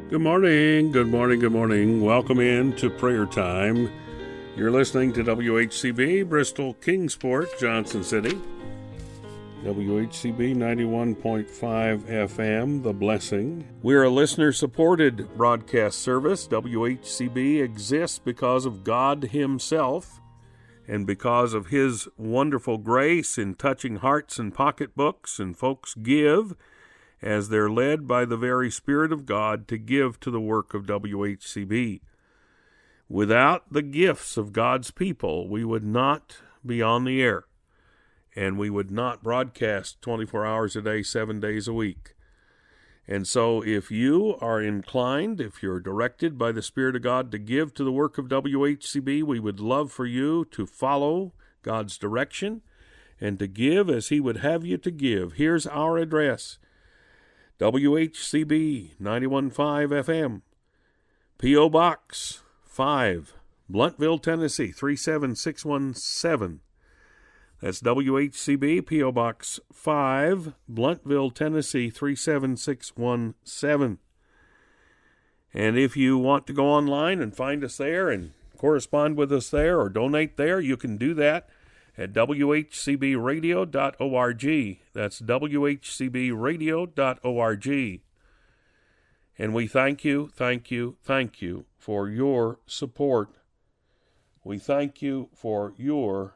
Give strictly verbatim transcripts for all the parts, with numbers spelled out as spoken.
Good morning, good morning, good morning. Welcome in to prayer time. You're listening to W H C B, Bristol, Kingsport, Johnson City. W H C B ninety-one point five F M, The Blessing. We're a listener-supported broadcast service. W H C B exists because of God Himself and because of His wonderful grace in touching hearts and pocketbooks, and folks give as they're led by the very Spirit of God to give to the work of W H C B. Without the gifts of God's people, we would not be on the air, and we would not broadcast twenty-four hours a day, seven days a week. And so if you are inclined, if you're directed by the Spirit of God to give to the work of W H C B, we would love for you to follow God's direction and to give as He would have you to give. Here's our address: W H C B ninety-one point five F M, P O Box five, Blountville, Tennessee three seven six one seven. That's W H C B, P O Box five, Blountville, Tennessee three seven six one seven. And if you want to go online and find us there and correspond with us there or donate there, you can do that at w h c b radio dot org. That's w h c b radio dot org. And we thank you, thank you, thank you for your support. We thank you for your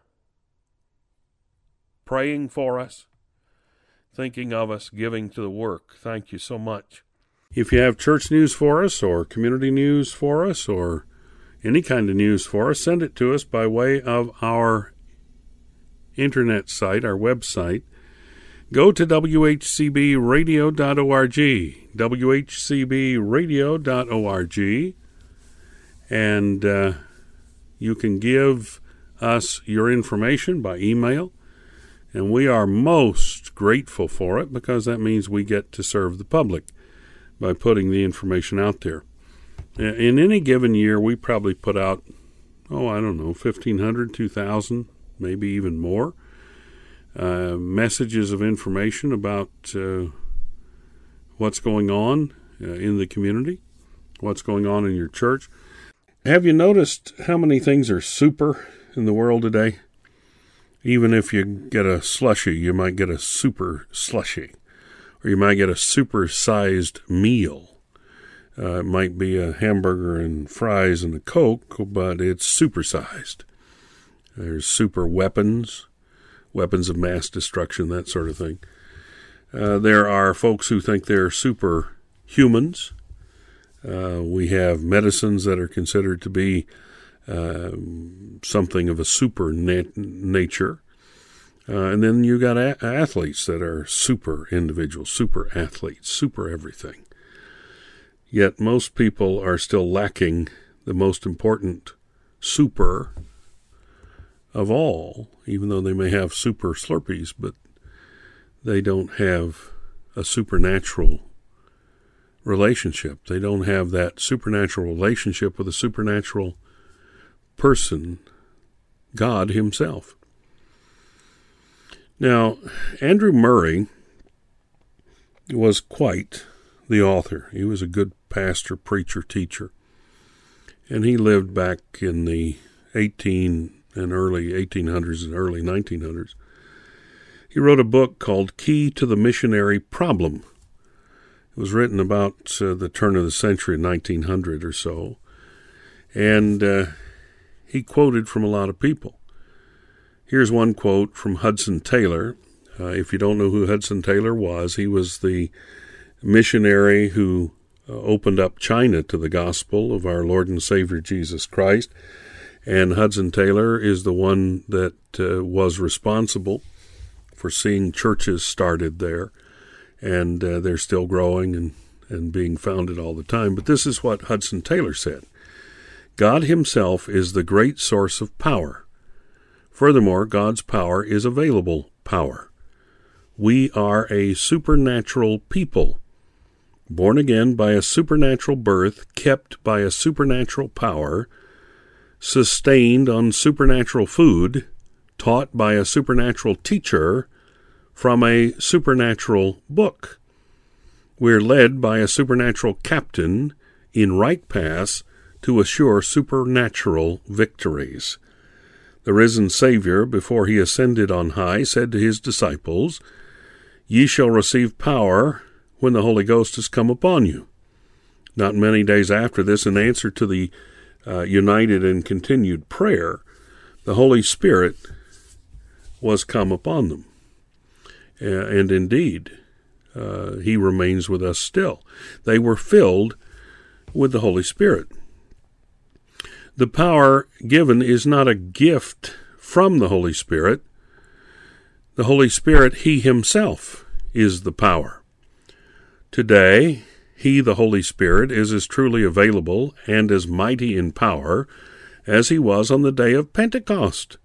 praying for us, thinking of us, giving to the work. Thank you so much. If you have church news for us or community news for us or any kind of news for us, send it to us by way of our internet site, our website. Go to w h c b radio dot org, w h c b radio dot org, and uh, you can give us your information by email, and we are most grateful for it because that means we get to serve the public by putting the information out there. In any given year, we probably put out, oh, I don't know, fifteen hundred, two thousand, maybe even more, uh, messages of information about uh, what's going on uh, in the community, what's going on in your church. Have you noticed how many things are super in the world today? Even if you get a slushie, you might get a super slushie, or you might get a super-sized meal. Uh, it might be a hamburger and fries and a Coke, but it's super-sized. There's super weapons, weapons of mass destruction, that sort of thing. Uh, there are folks who think they're superhumans. Uh, we have medicines that are considered to be uh, something of a super nat- nature. Uh, and then you got a- athletes that are super individuals, super athletes, super everything. Yet most people are still lacking the most important super of all, even though they may have super Slurpees, but they don't have a supernatural relationship. They don't have that supernatural relationship with a supernatural person, God Himself. Now, Andrew Murray was quite the author. He was a good pastor, preacher, teacher, and he lived back in the eighteen and early eighteen hundreds and early nineteen hundreds. He wrote a book called Key to the Missionary Problem. It was written about uh, the turn of the century, nineteen hundred or so, and uh, he quoted from a lot of people. Here's one quote from Hudson Taylor. Uh, if you don't know who Hudson Taylor was, he was the missionary who uh, opened up China to the gospel of our Lord and Savior Jesus Christ. And Hudson Taylor is the one that uh, was responsible for seeing churches started there. And uh, they're still growing and, and being founded all the time. But this is what Hudson Taylor said: God Himself is the great source of power. Furthermore, God's power is available power. We are a supernatural people, born again by a supernatural birth, kept by a supernatural power, sustained on supernatural food, taught by a supernatural teacher from a supernatural book. We're led by a supernatural captain in right paths to assure supernatural victories. The risen Savior, before he ascended on high, said to his disciples, "Ye shall receive power when the Holy Ghost has come upon you." Not many days after this, in answer to the uh, united and continued prayer, the Holy Spirit was come upon them. Uh, and indeed, uh, he remains with us still. They were filled with the Holy Spirit. The power given is not a gift from the Holy Spirit. The Holy Spirit, he himself, is the power. Today, he, the Holy Spirit, is as truly available and as mighty in power as he was on the day of Pentecost.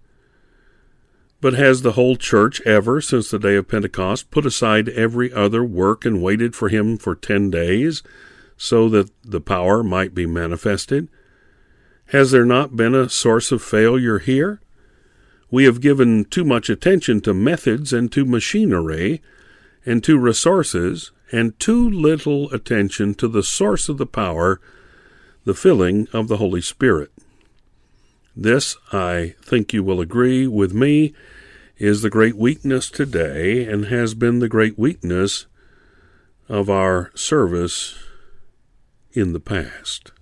But has the whole church ever, since the day of Pentecost, put aside every other work and waited for him for ten days so that the power might be manifested? Has there not been a source of failure here? We have given too much attention to methods and to machinery and to resources, and too little attention to the source of the power, the filling of the Holy Spirit. This, I think you will agree with me, is the great weakness today and has been the great weakness of our service in the past.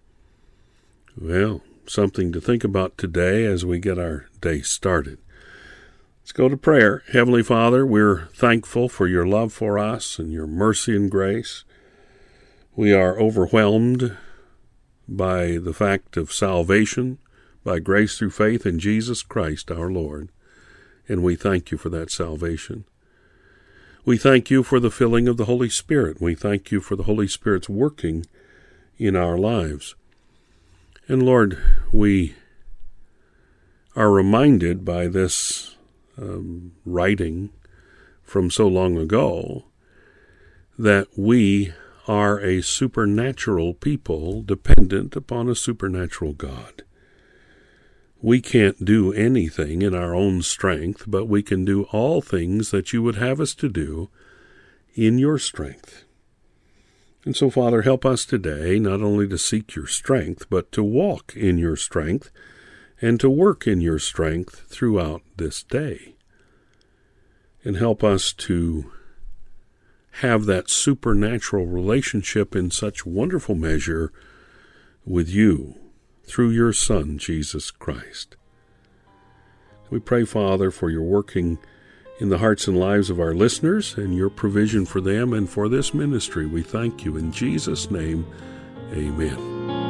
Well, something to think about today as we get our day started. Let's go to prayer. Heavenly Father, we're thankful for your love for us and your mercy and grace. We are overwhelmed by the fact of salvation, by grace through faith in Jesus Christ our Lord, and we thank you for that salvation. We thank you for the filling of the Holy Spirit. We thank you for the Holy Spirit's working in our lives. And Lord, we are reminded by this um, writing from so long ago that we are a supernatural people dependent upon a supernatural God. We can't do anything in our own strength, but we can do all things that you would have us to do in your strength. And so, Father, help us today not only to seek your strength, but to walk in your strength and to work in your strength throughout this day. And help us to have that supernatural relationship in such wonderful measure with you through your Son, Jesus Christ. We pray, Father, for your working in the hearts and lives of our listeners and your provision for them and for this ministry. We thank you in Jesus' name. Amen.